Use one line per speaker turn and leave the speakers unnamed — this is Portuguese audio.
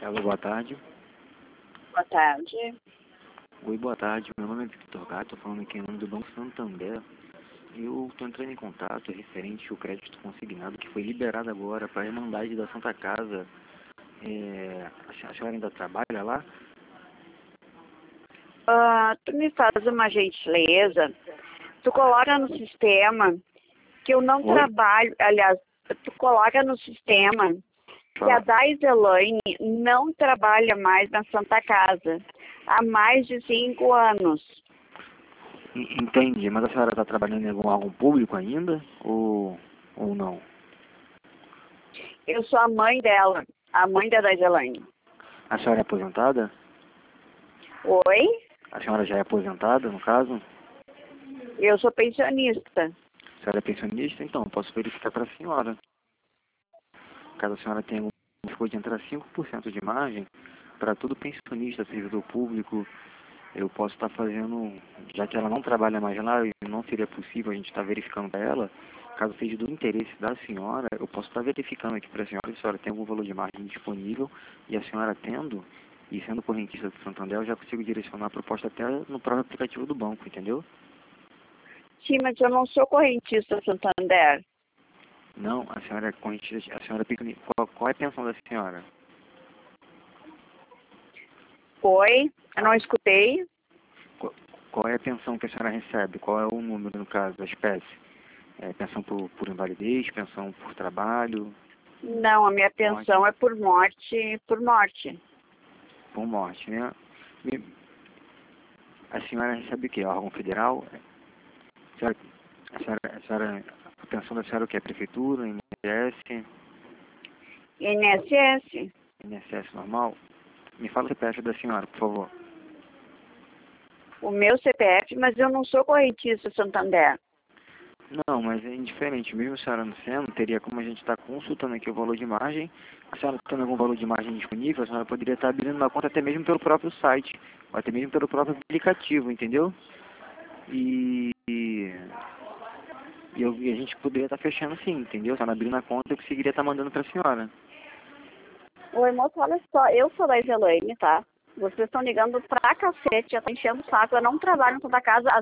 Alô, boa tarde.
Boa tarde.
Oi, boa tarde. Meu nome é Victor Gato, estou falando aqui em nome do Banco Santander. Eu estou entrando em contato referente ao crédito consignado que foi liberado agora para a Irmandade da Santa Casa. A senhora ainda trabalha lá?
Tu me faz uma gentileza. Tu coloca no sistema que eu não
Oi?
trabalho. Aliás, tu coloca no sistema que a
Fala.
Daiselane não trabalha mais na Santa Casa há mais de 5 anos.
Entendi, mas a senhora está trabalhando em algum órgão público ainda? Ou não?
Eu sou a mãe dela, a mãe da Daiselane.
A senhora é aposentada?
Oi?
A senhora já é aposentada, no caso?
Eu sou pensionista.
A senhora é pensionista? Então, posso verificar para a senhora. Caso a senhora tenha ficou de entrar 5% de margem, para todo pensionista, servidor público, eu posso estar fazendo, já que ela não trabalha mais lá e não seria possível a gente estar verificando para ela, caso seja do interesse da senhora, eu posso estar verificando aqui para a senhora tem algum valor de margem disponível, e a senhora tendo, e sendo correntista do Santander, eu já consigo direcionar a proposta até no próprio aplicativo do banco, entendeu?
Sim, mas eu não sou correntista Santander.
Não, a senhora é correntista, a senhora é pensionista. Qual é a pensão da senhora?
Oi? Eu não escutei.
Qual é a pensão que a senhora recebe? Qual é o número, no caso, a espécie? Pensão por invalidez, pensão por trabalho,
Não, a minha
morte,
pensão é por morte, por morte.
por morte, né? E a senhora recebe o quê? Órgão federal? A pensão da senhora é o quê? Prefeitura, INSS,
INSS.
INSS normal? Me fala o CPF da senhora, por favor.
O meu CPF, mas eu não sou correntista Santander.
Não, mas é indiferente. Mesmo a senhora não sendo, teria como a gente estar consultando aqui o valor de margem. A senhora tendo algum valor de margem disponível, a senhora poderia estar abrindo uma conta até mesmo pelo próprio site, ou até mesmo pelo próprio aplicativo, entendeu? E a gente poderia estar fechando sim, entendeu? A senhora abrindo a conta, eu conseguiria estar mandando para a senhora.
Oi, moço, olha só, eu sou da Elaine, tá? Vocês estão ligando pra cacete, já tá enchendo o saco. Eu não trabalho na Santa Casa há